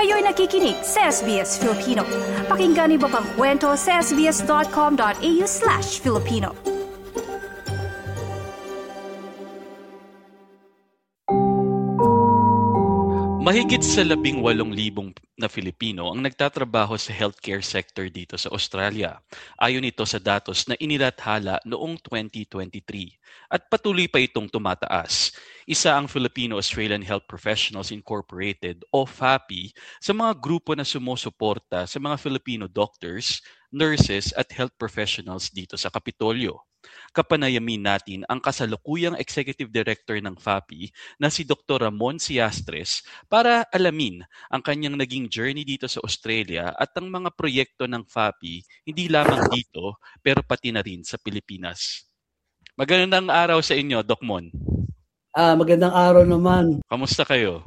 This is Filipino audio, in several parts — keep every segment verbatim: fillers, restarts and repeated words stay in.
Kayo'y nakikinig sa S B S Filipino. Pakinggan niyo pa ang kwento sa sbs.com.au slash Filipino. Mahigit sa labing walong libong na Filipino ang nagtatrabaho sa healthcare sector dito sa Australia. Ayon ito sa datos na inilathala noong twenty twenty-three. At patuloy pa itong tumataas. Isa ang Filipino-Australian Health Professionals Incorporated o F A P I sa mga grupo na sumusuporta sa mga Filipino doctors, nurses at health professionals dito sa Kapitolyo. Kapanayamin natin ang kasalukuyang Executive Director ng F A P I na si Doctor Ramon Siastres para alamin ang kanyang naging journey dito sa Australia at ang mga proyekto ng F A P I hindi lamang dito pero pati na rin sa Pilipinas. Magandang araw sa inyo, Doc Mon. Ah, magandang araw naman. Kamusta kayo?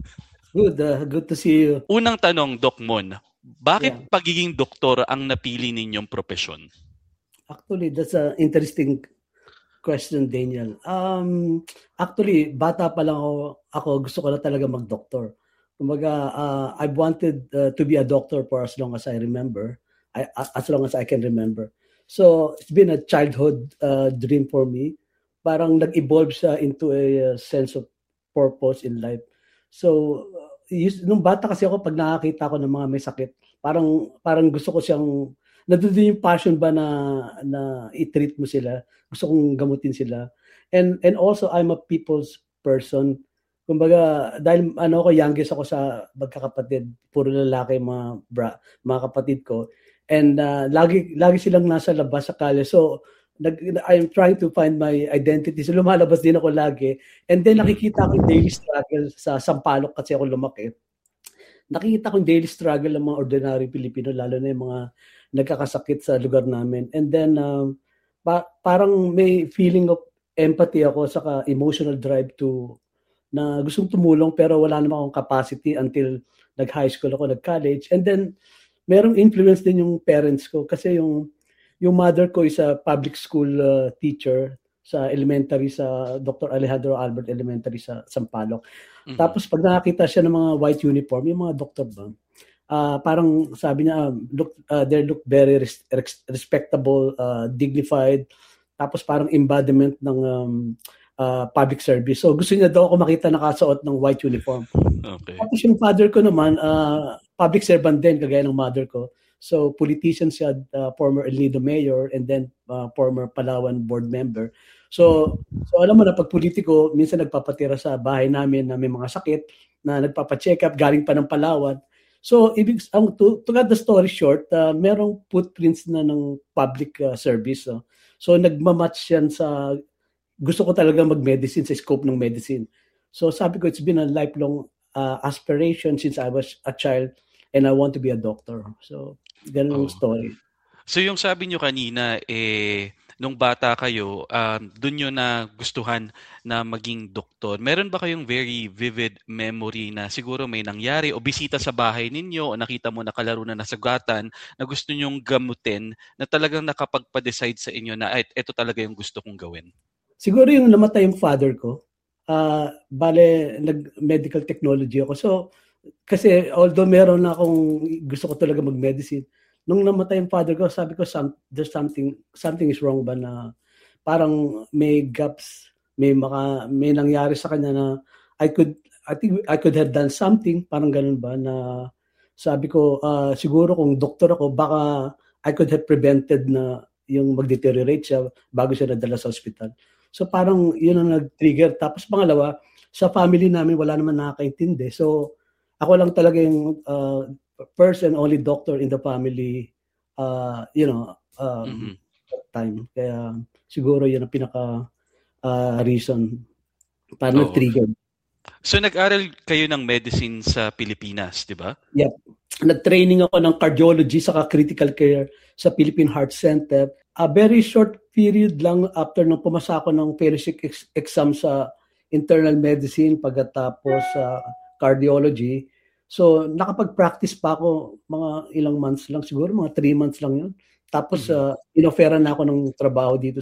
Good, uh, good to see you. Unang tanong, Doc Mon, bakit Yeah. pagiging doktor ang napili ninyong propesyon? Actually, that's an interesting question, Daniel. Um, actually, bata pa lang ako, ako gusto ko na talaga mag-doctor. Kumbaga, uh, I wanted uh, to be a doctor for as long as I remember, I, as long as I can remember. So, it's been a childhood uh, dream for me. Parang nag-evolve siya into a uh, sense of purpose in life. So, uh, yus, nung bata kasi ako, pag nakakita ko ng mga may sakit, parang parang gusto ko siyang, nandun yung passion ba na na i-treat mo sila, gusto kong gamutin sila. And and also, I'm a people's person. Kumbaga, dahil ano ako, youngest ako sa magkakapatid, puro lalaki mga, bra, mga kapatid ko. And uh, lagi lagi silang nasa labas sa kalye. So, nag, I'm trying to find my identity. So, lumalabas din ako lagi. And then, nakikita ko yung daily struggle sa Sampaloc kasi ako lumaki. Nakikita ko yung daily struggle ng mga ordinary Pilipino, lalo na yung mga nagkakasakit sa lugar namin. And then, um, pa- parang may feeling of empathy ako, saka emotional drive to, na gustong tumulong pero wala naman akong capacity until nag-high school ako, nag-college. And then, merong influence din yung parents ko kasi yung yung mother ko is a public school uh, teacher sa elementary sa Doctor Alejandro Albert Elementary sa Sampaloc. Mm-hmm. Tapos pag nakakita siya ng mga white uniform, yung mga doctor ba, uh, parang sabi niya, um, look, uh, they look very res- res- respectable, uh, dignified, tapos parang embodiment ng um, uh, public service. So gusto niya daw ako makita nakasuot ng white uniform. Okay. Tapos yung father ko naman, uh, public servant din, kagaya ng mother ko. So politician siya, uh, former El Nido mayor, and then uh, former Palawan board member. So, so alam mo na pag politiko, minsan nagpapatira sa bahay namin na may mga sakit, na nagpapa-check up, galing pa ng Palawan. So, ibig, ang, to, to cut the story short, uh, merong footprints na ng public uh, service. Uh. So, nagmamatch yan sa, gusto ko talaga mag-medicine, sa scope ng medicine. So, sabi ko, it's been a lifelong uh, aspiration since I was a child, and I want to be a doctor. So, ganun yung Oh. story. So yung sabi nyo kanina, eh, nung bata kayo, um, dun nyo na gustuhan na maging doktor. Meron ba kayong very vivid memory na siguro may nangyari o bisita sa bahay ninyo o nakita mo na kalaro na nasugatan na gusto nyong gamutin na talagang nakapagpa-decide sa inyo na ay, ito talaga yung gusto kong gawin? Siguro yung namatay yung father ko, uh, bale, nag-medical technology ako. So, kasi although meron na akong gusto ko talaga mag-medicine, nung namatay yung father ko, sabi ko, some, there's something, something is wrong ba na parang may gaps, may maka, may nangyari sa kanya na I could, I think I could have done something, parang ganun ba, na sabi ko, uh, siguro kung doktor ako, baka I could have prevented na yung mag-deteriorate siya bago siya nadala sa hospital. So parang yun ang nag-trigger. Tapos pangalawa, sa family namin, wala naman nakakaintindi. So ako lang talaga yung uh, first and only doctor in the family, uh, you know, um, mm-hmm. that time. Kaya siguro yun ang pinaka uh, reason para oh. nag-trigger. So nag-aral kayo ng medicine sa Pilipinas, di ba? Yep. Nag-training ako ng cardiology saka critical care sa Philippine Heart Center. A very short period lang after nung pumasa ako ng fellowship ex- exam sa internal medicine pagkatapos sa uh, cardiology. So, nakapag-practice pa ako mga ilang months lang, siguro mga three months lang yun. Tapos, mm-hmm. uh, inofferan na ako ng trabaho dito sa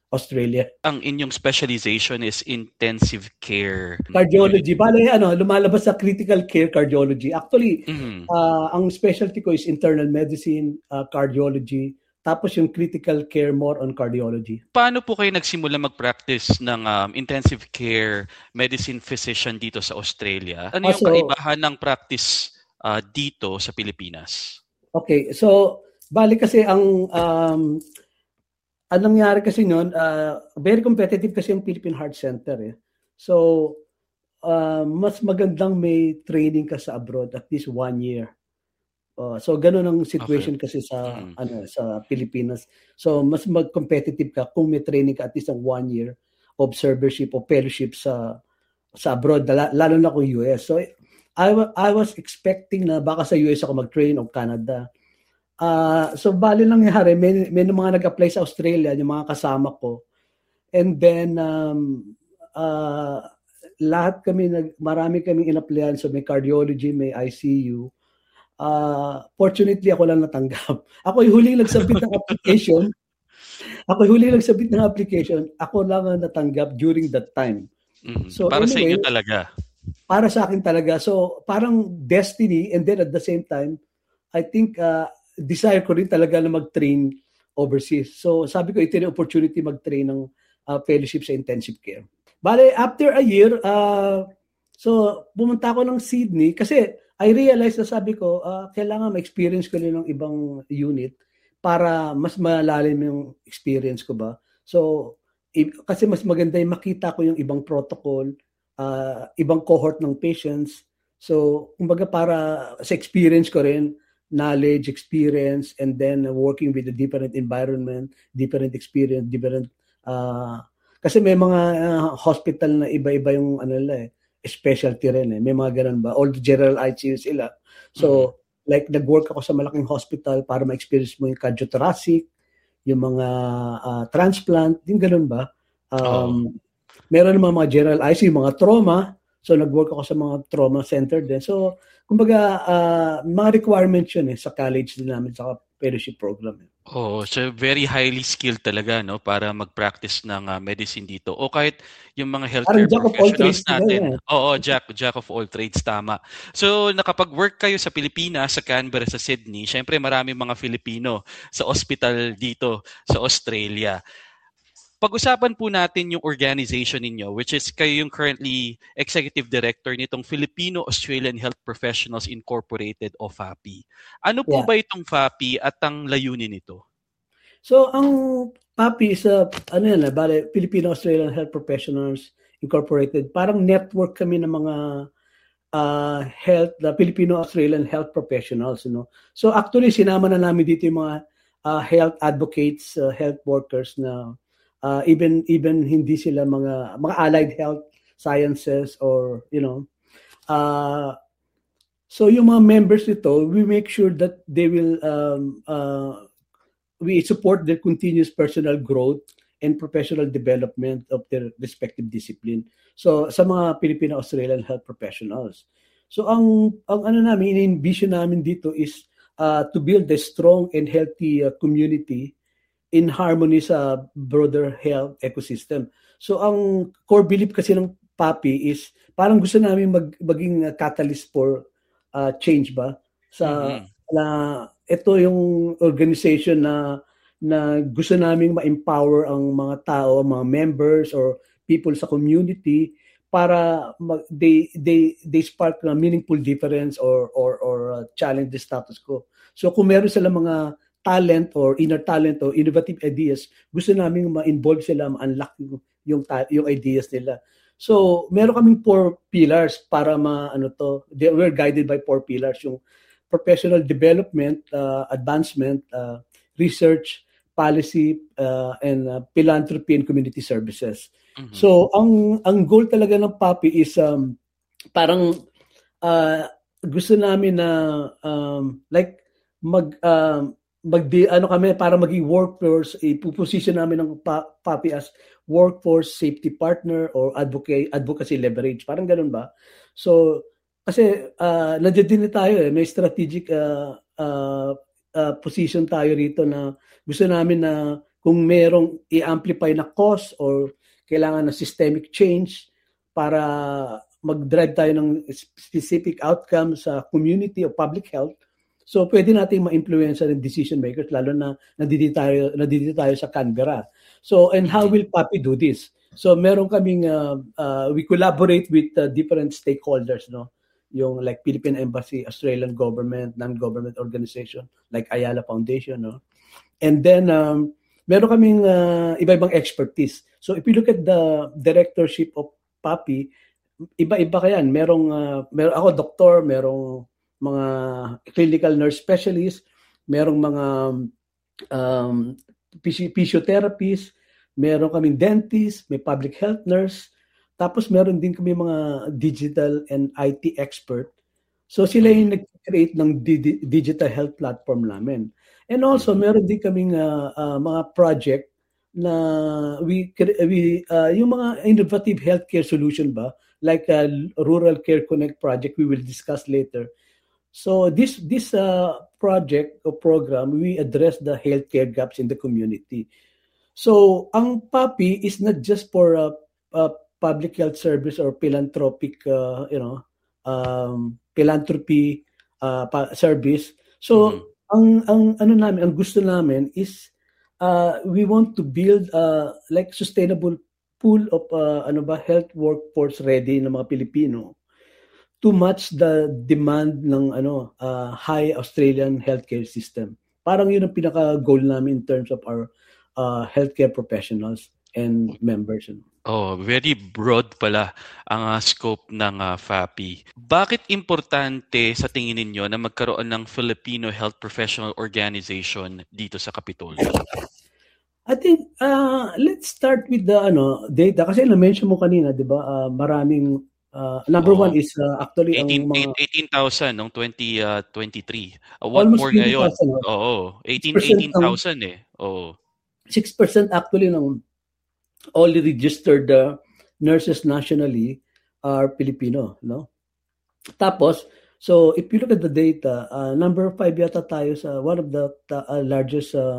Australia. Ang inyong specialization is intensive care cardiology. Bale, ano, lumalabas sa critical care cardiology. Actually, mm-hmm. uh, ang specialty ko is internal medicine, uh, cardiology, tapos yung critical care more on cardiology. Paano po kayo nagsimula mag-practice ng um, intensive care medicine physician dito sa Australia? Ano yung also, kaibahan ng practice uh, dito sa Pilipinas? Okay, so bali kasi ang um, anong nangyari kasi noon, uh, very competitive kasi yung Philippine Heart Center eh. So uh, mas magandang may training ka sa abroad at least one year. Uh, so ganun ang situation okay. kasi sa mm-hmm. ano sa Pilipinas. So mas mag-competitive ka kung may training ka at least ng one year observership o fellowship sa sa abroad, lalo na kung U S. So I, I was expecting na baka sa U S ako mag-train o Canada. Uh, so bali lang nangyari, may, may mga nag-apply sa Australia, yung mga kasama ko. And then, um, uh, lahat kami, nag, marami kaming in-applyan. So may cardiology, may I C U. Uh, fortunately, ako lang natanggap. Ako yung huling nagsabit ng application. Ako yung huling nagsabit ng application. Ako lang ang natanggap during that time. Mm-hmm. So, para anyway, sa inyo talaga? Para sa akin talaga. So parang destiny, and then at the same time, I think, uh, desire ko rin talaga na mag-train overseas. So sabi ko, ito yung opportunity mag-train ng uh, fellowship sa intensive care. Bale, after a year, uh, so pumunta ako ng Sydney kasi I realized na sabi ko, uh, kailangan ma-experience ko rin ng ibang unit para mas malalim yung experience ko ba. So, i- kasi mas maganda yung makita ko yung ibang protocol, uh, ibang cohort ng patients. So, kumbaga para sa experience ko rin, knowledge, experience, and then uh, working with a different environment, different experience, different, uh, kasi may mga uh, hospital na iba-iba yung ano nila eh, specialty rin eh. May mga ganun ba? All the general I C U sila. So, mm-hmm. like nag-work ako sa malaking hospital para ma-experience mo yung cardiothoracic, yung mga uh, transplant, yung ganun ba? Um, oh. Meron naman mga general I C U, mga trauma. So, nag-work ako sa mga trauma center din. So, kumbaga, uh, mga requirements yun eh, sa college din namin, sa fellowship program. Eh. Oh, so very highly skilled talaga no para mag-practice ng uh, medicine dito. O kahit yung mga healthcare professionals natin. Eh. Oo, jack jack of all trades, tama. So nakapag-work kayo sa Pilipinas, sa Canberra, sa Sydney. Syempre marami mga Filipino sa hospital dito sa Australia. Pag-usapan po natin yung organization ninyo, which is kayo yung currently executive director nitong Filipino-Australian Health Professionals Incorporated o F A P I. Ano po yeah. ba itong F A P I at ang layunin nito? So, ang F A P I is, uh, ano yan, bale, Filipino-Australian Health Professionals Incorporated. Parang network kami ng mga uh, health, the Filipino-Australian Health Professionals. You know? So, actually, sinama na namin dito yung mga uh, health advocates, uh, health workers na Uh, even even hindi sila mga mga allied health sciences or you know uh, so yung mga members nito, we make sure that they will um, uh, we support their continuous personal growth and professional development of their respective discipline. So sa mga Filipino-Australian health professionals. So ang ang ano namin, in-envision namin dito is uh, to build a strong and healthy uh, community in harmony sa broader health ecosystem. So ang core belief kasi ng F A P I is parang gusto namin mag, maging uh, catalyst for uh, change ba sa mm-hmm. na ito yung organization na na gusto naming ma-empower ang mga tao, mga members or people sa community para mag, they they they spark a meaningful difference or or or uh, challenge the status quo. So kung meron sila mga talent or inner talent or innovative ideas, gusto namin ma-involve sila, ma-unlock yung, yung, yung ideas nila. So, meron kaming four pillars para ma, ano to, they, we're guided by four pillars, yung professional development, uh, advancement, uh, research, policy, uh, and uh, philanthropy and community services. Mm-hmm. So, ang ang goal talaga ng F A P I is um, parang uh, gusto namin na um, like mag um, mag ano kami para maging workforce, ipoposition namin ng F A P I as workforce safety partner or advocate advocacy leverage, parang ganun ba? So kasi uh, nandiyan din tayo eh, may strategic uh, uh, uh, position tayo rito na gusto namin na kung merong i-amplify na cause or kailangan ng systemic change para mag-drive tayo ng specific outcome sa community o public health, so pwede nating ma-influence ng decision makers, lalo na nandito tayo, nandito tayo sa Canberra. So, and how will PAPI do this? So, meron kaming, uh, uh, we collaborate with uh, different stakeholders, no? Yung like Philippine Embassy, Australian government, non-government organization, like Ayala Foundation, no? And then, um, meron kaming uh, iba-ibang expertise. So, if you look at the directorship of PAPI, iba-iba kayan. Merong, uh, meron, ako doktor, merong mga clinical nurse specialist, merong mga um, physiotherapist, meron kaming dentist, may public health nurse, tapos meron din kami mga digital and I T expert. So sila yung nag-create ng di- digital health platform namin. And also meron din kaming uh, uh, mga project na we we uh, yung mga innovative healthcare solution ba, like a Rural Care Connect project we will discuss later. So this this uh, project or program, we address the healthcare gaps in the community. So ang PAPI is not just for a, a public health service or philanthropic uh, you know um, philanthropy uh, pa- service. So mm-hmm. ang ang ano namin, ang gusto namin is uh, we want to build uh, like sustainable pool of uh, ano ba health workforce ready ng mga Pilipino to match the demand ng ano uh, high Australian healthcare system. Parang yun ang pinaka goal namin in terms of our uh, healthcare professionals and members. Oh, very broad pala ang uh, scope ng uh, FAPI. Bakit importante sa tingin ninyo na magkaroon ng Filipino Health Professional Organization dito sa Kapitolyo? I think uh, let's start with the ano data kasi na-mention mo kanina, 'di ba? Uh, maraming uh, number oh, one is uh, actually eighteen, ang mga eighteen thousand noong twenty twenty-three. Uh, what more ngayon? Oo, oh, eighteen thousand eh. Oh. six percent actually ng all registered uh, nurses nationally are Filipino, no? Tapos, so if you look at the data, uh, number five yata tayo sa one of the uh, largest uh,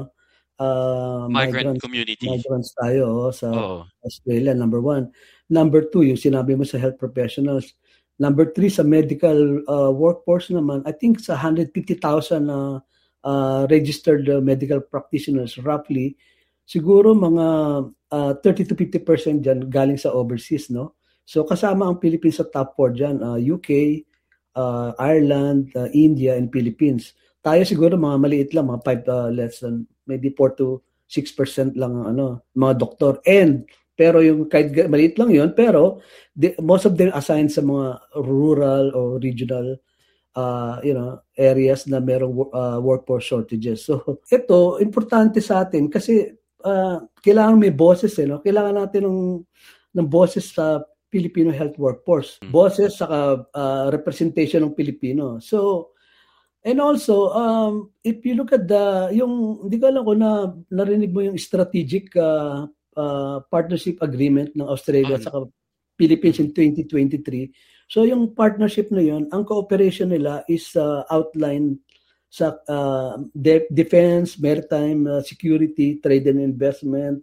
uh, migrant migrants, community. Migrants tayo sa oh. Australia, number one. Number two, yung sinabi mo sa health professionals. Number three, sa medical uh, workforce naman, I think sa one hundred fifty thousand uh, uh, registered uh, medical practitioners, roughly, siguro mga uh, thirty to fifty percent dyan galing sa overseas, no? So kasama ang Philippines sa top four dyan, uh, U K, uh, Ireland, uh, India, and Philippines. Tayo siguro mga maliit lang, mga five uh, less than maybe four to six percent lang ano, mga doktor. And pero yung kahit maliit lang yun, pero the, most of them assigned sa mga rural or regional Uh, you know, areas na merong uh, workforce shortages. So, ito, importante sa atin kasi uh, kailangan may boses, eh, no? Kailangan natin ng, ng boses sa Filipino health workforce. Boses sa uh, representation ng Pilipino. So, and also, um, if you look at the, yung, hindi ko alam kung na, narinig mo yung strategic uh, uh, partnership agreement ng Australia sa Philippines in twenty twenty-three. So yung partnership na yun, ang cooperation nila is uh, outlined sa uh, de- defense, maritime uh, security, trade and investment,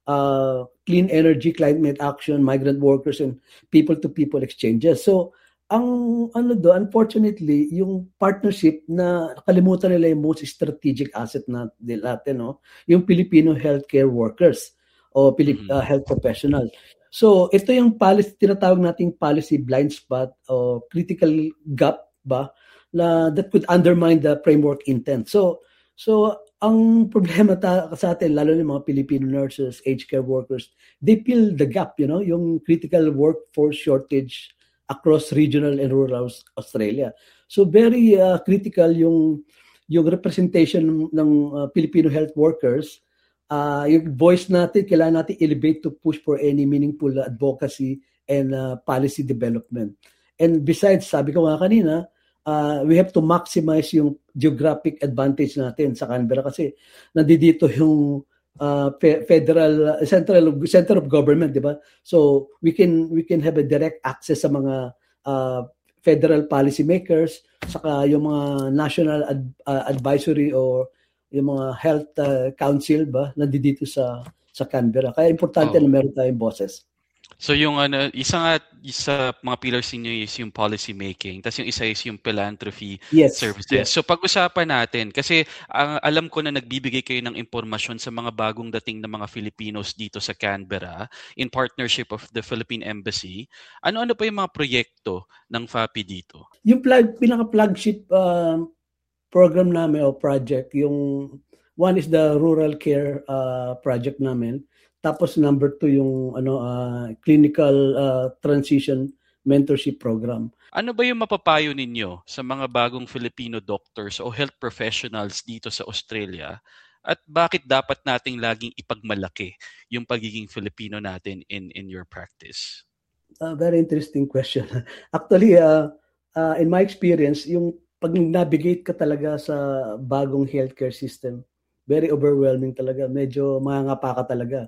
uh, clean energy, climate action, migrant workers, and people-to-people exchanges. So ang ano do, unfortunately, yung partnership na nakalimutan nila yung most strategic asset natin, no? Yung Filipino healthcare workers o Pilip- uh, health professionals. So, ito yung policy, tinatawag nating policy blind spot o critical gap ba na that could undermine the framework intent. So, so ang problema ta- sa atin, lalo ng mga Filipino nurses, aged care workers, they fill the gap, you know, yung critical workforce shortage across regional and rural Australia. So, very uh, critical yung yung representation ng uh, Filipino health workers. Uh, yung voice natin, kailangan natin elevate to push for any meaningful advocacy and uh, policy development. And besides, sabi ko nga kanina, uh, we have to maximize yung geographic advantage natin sa Canberra kasi nandito yung uh, fe- federal, uh, central, center of government, di ba? So we can we can have a direct access sa mga uh, federal policy makers, saka yung mga national ad- uh, advisory or yung mga health uh, council ba nandito sa sa Canberra. Kaya importante oh. na meron tayong boses. So yung ano, isa nga isa mga pillars niyo is yung policy making, tapos yung isa is yung philanthropy yes, services. Yes. So pag-usapan natin kasi uh, alam ko na nagbibigay kayo ng impormasyon sa mga bagong dating na mga Filipinos dito sa Canberra in partnership of the Philippine Embassy. Ano-ano pa yung mga proyekto ng F A P I dito? Yung flag, pinaka-flagship uh, program namin o project, yung one is the rural care uh, project namin. Tapos number two yung ano uh, clinical uh, transition mentorship program. Ano ba yung mapapayo ninyo sa mga bagong Filipino doctors o health professionals dito sa Australia? At bakit dapat nating laging ipagmalaki yung pagiging Filipino natin in in your practice? Uh, very interesting question. Actually, uh, uh, in my experience, yung pag navigate ka talaga sa bagong healthcare system, very overwhelming talaga. Medyo mangangapa ka talaga.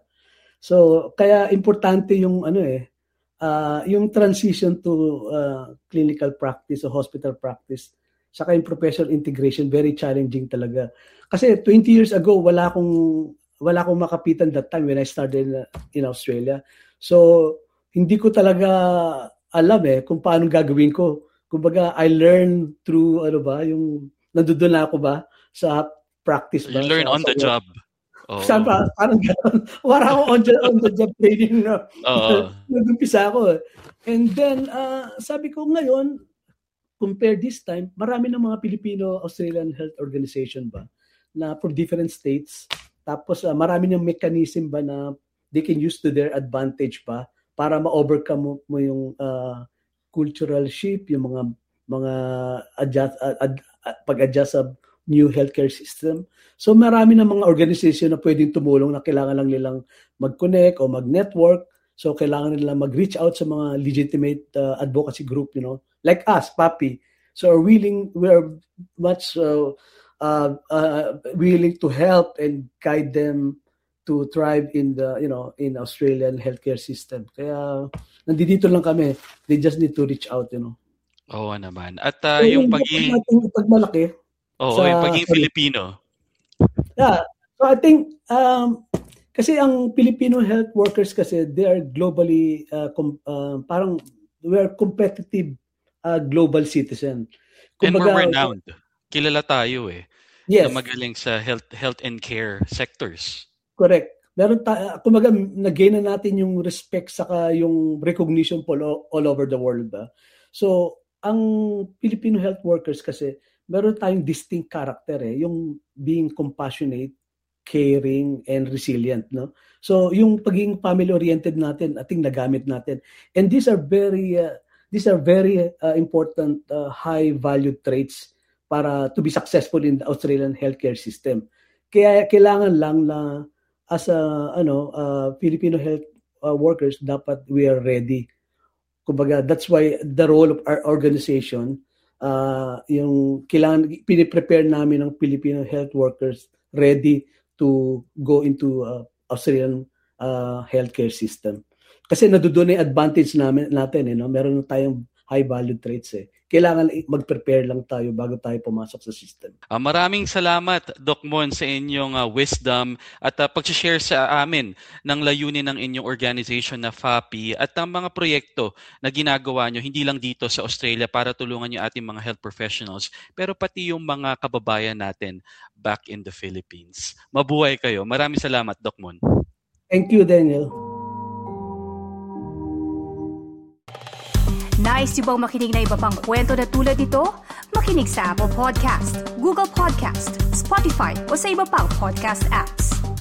So, kaya importante yung ano eh, uh, yung transition to uh, clinical practice o hospital practice, saka yung professional integration, very challenging talaga. Kasi twenty years ago, wala akong wala akong makapitan that time when I started in, in Australia. So, hindi ko talaga alam eh kung paano gagawin ko. Kumbaga, I learned through ano ba, yung nandoon na ako ba sa practice ba? You learn sa, on the sa, job. Oh. Saan pa? Parang gano'n. Wala akong on the, on the job training na. Oh. Nag-umpisa ako. And then, uh, sabi ko ngayon, compare this time, marami ng mga Filipino-Australian Health Organization ba na for different states. Tapos uh, marami ng mechanism ba na they can use to their advantage ba para ma-overcome mo, mo yung uh, cultural shift, yung mga mga adjust, ad, ad, ad, pag-adjust sa new healthcare system. So marami ng mga organization na pwedeng tumulong na kailangan lang nilang mag-connect o mag-network. So kailangan nila mag-reach out sa mga legitimate uh, advocacy group, you know, like us, F A P I. So are willing, we are much uh, uh, uh, willing to help and guide them to thrive in the, you know, in Australian healthcare system. Kaya nandito lang kami. They just need to reach out, you know. Oo naman. At uh, so, yung pagiging pagmalaki. Oo, oh, yung pagiging Filipino. Yeah. So I think um, kasi ang Filipino health workers kasi they are globally uh, com- uh, parang we are competitive uh, global citizen. Kumbaga, and we're renowned. Kilala tayo eh. Yes. Na magaling sa health health and care sectors. Correct. Meron ta kumbaga na-gain na natin yung respect saka yung recognition all, all over the world ba. So ang Filipino health workers kasi meron tayong distinct character eh, yung being compassionate, caring, and resilient, no? So, yung pagiging family-oriented natin, I think nagamit natin. And these are very, uh, these are very uh, important uh, high-valued traits para to be successful in the Australian healthcare system. Kaya kailangan lang na as a, ano, uh, Filipino health uh, workers, dapat we are ready. Kumbaga, that's why the role of our organization Uh, yung kailangan piniprepare namin ng Filipino health workers ready to go into uh, Australian uh, healthcare system. Kasi nadudoon na yung advantage namin, natin, eh, no? Meron na tayong high value traits eh. Kailangan mag-prepare lang tayo bago tayo pumasok sa system. Uh, maraming salamat, Doc Mon, sa inyong uh, wisdom at uh, pag-share sa amin ng layunin ng inyong organization na F A P I at ang mga proyekto na ginagawa nyo hindi lang dito sa Australia para tulungan yung ating mga health professionals, pero pati yung mga kababayan natin back in the Philippines. Mabuhay kayo. Maraming salamat, Doc Mon. Thank you, Daniel. Nice yung bang makinig na iba pang kwento na tulad ito? Makinig sa Apple Podcast, Google Podcast, Spotify o sa iba pang podcast apps.